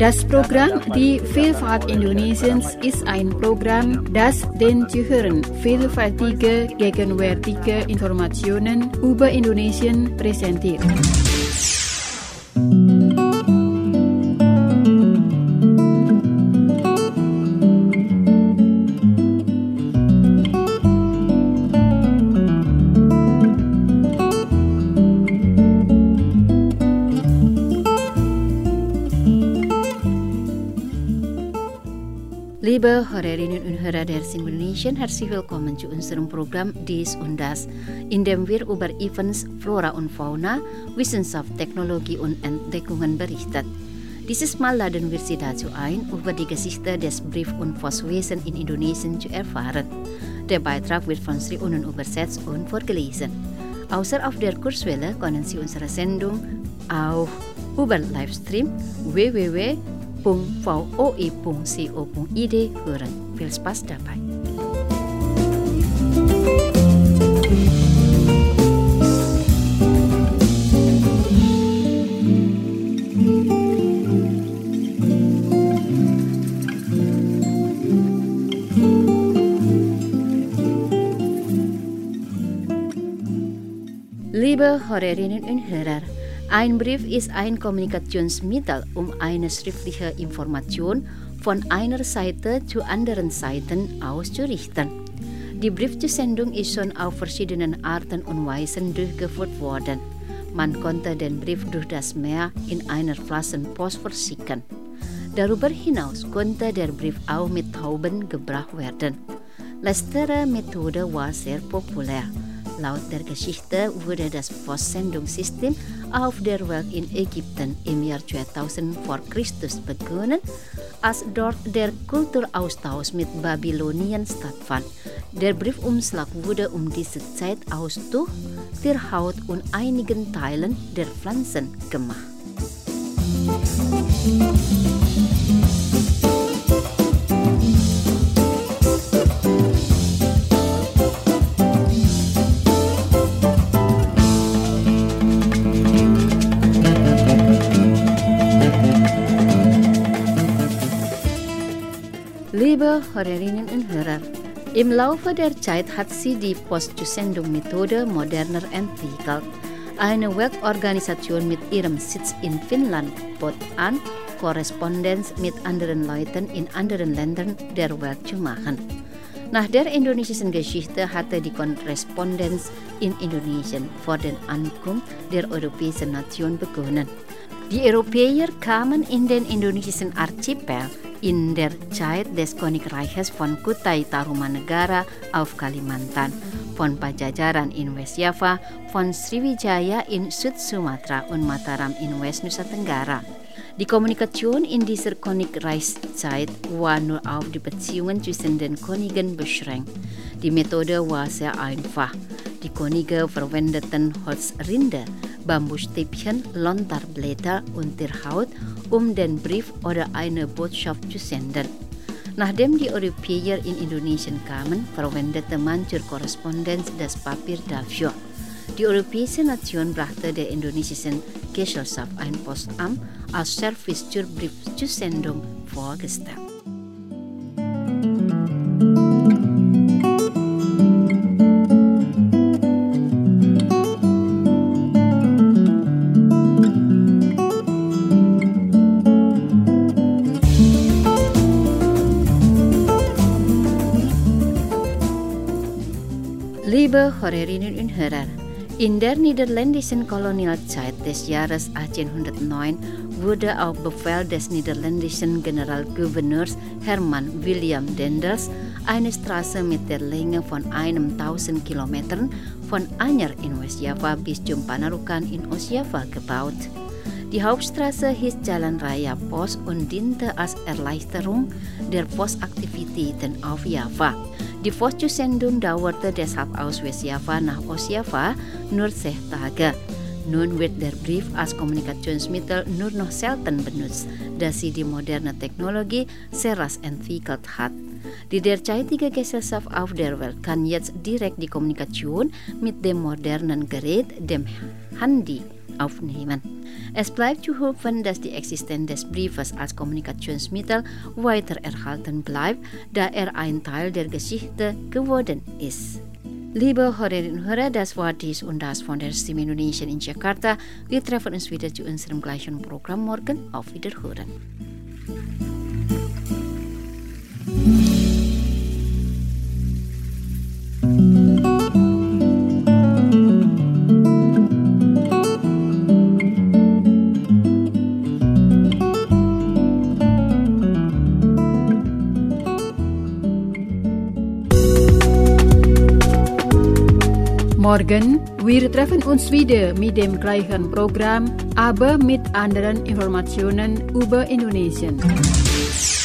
Das Programm Die Vielfalt Indonesiens ist ein Programm, das den Zuhörern vielfältige, gegenwärtige Informationen über Indonesien präsentiert. Liebe Hörerinnen und Hörer der Indonesien, herzlich willkommen zu unserem Programm Dies und Das, in dem wir über Events, Flora und Fauna, Wissenschaft, Technologie und Entdeckungen berichten. Dieses Mal laden wir Sie dazu ein, über die Geschichte des Brief- und Postwesens in Indonesien zu erfahren. Der Beitrag wird von Sri Unun übersetzt und vorgelesen. Außer auf der Kurzwelle können Sie unsere Sendung auch über Livestream www.voi.co.id hören. Viel Spaß dabei. Liebe Hörerinnen und Hörer, ein Brief ist ein Kommunikationsmittel, um eine schriftliche Information von einer Seite zur anderen Seite auszurichten. Die Briefzusendung ist schon auf verschiedenen Arten und Weisen durchgeführt worden. Man konnte den Brief durch das Meer in einer Flaschenpost verschicken. Darüber hinaus konnte der Brief auch mit Tauben gebracht werden. Letztere Methode war sehr populär. Laut der Geschichte wurde das Postsendungssystem auf der Welt in Ägypten im Jahr 2000 vor Christus begonnen, als dort der Kulturaustausch mit Babylonien stattfand. Der Briefumschlag wurde um diese Zeit aus Tuch, Tierhaut und einigen Teilen der Pflanzen gemacht. Liebe Hörerinnen und Hörer, im Laufe der Zeit hat sich die Postzusendung-Methode moderner entwickelt. Eine Weltorganisation mit ihrem Sitz in Finnland bot an, Korrespondenz mit anderen Leuten in anderen Ländern der Welt zu machen. Nach der indonesischen Geschichte hatte die Korrespondenz in Indonesien vor der Ankunft der europäischen Nation begonnen. Die Europäer kamen in den indonesischen Archipel in der Zeit des Königreiches von Kutai Tarumanegara auf Kalimantan, von Pajajaran in Westjava, von Sriwijaya in Süd-Sumatra und Mataram in West-Nusa Tenggara. Die Kommunikation in dieser Königreichszeit war nur auf die Beziehungen zwischen den Königen beschränkt. Die Methode war sehr einfach. Die Könige verwendeten Holzrinde, Bambusstäbchen, Lontarblätter und Tierhaut, um den Brief oder eine Botschaft zu senden. Nachdem die Europäer in Indonesien kamen, verwendete man zur Korrespondenz das Papier dafür. Die europäische Nation brachte der indonesischen Gesellschaft ein Postamt als Service zur Briefzusendung vorgestellt. Liebe Hörerinnen und Hörer, in der niederländischen Kolonialzeit des Jahres 1809 wurde auf Befehl des niederländischen Generalgouverneurs Herman William Daendels eine Straße mit der Länge von 1000 Kilometern von Anyer in Westjava bis zum Panarukan in Ostjava gebaut. Die Hauptstraße hieß Jalan Raya Pos und diente als Erleichterung der Postaktivitäten auf Java. Die Postzusendung dauerte deshalb aus Westjava nach Ostjava nur 6 Tage. Nun wird der Brief als Kommunikationsmittel nur noch selten benutzt, da sie die moderne Technologie sehr rasch entwickelt hat. Die derzeitige Gesellschaft auf der Welt kann jetzt direkt die Kommunikation mit dem modernen Gerät, dem Handy aufnehmen. Es bleibt zu hoffen, dass die Existenz des Briefes als Kommunikationsmittel weiter erhalten bleibt, da ein Teil der Geschichte geworden ist. Liebe Hörerinnen und Hörer, das war dies und das von der Stimme Indonesien in Jakarta. Wir treffen uns wieder zu unserem gleichen Programm morgen. Auf Wiederhören. Morgen, wir treffen uns wieder mit dem gleichen Programm, aber mit anderen Informationen über Indonesien.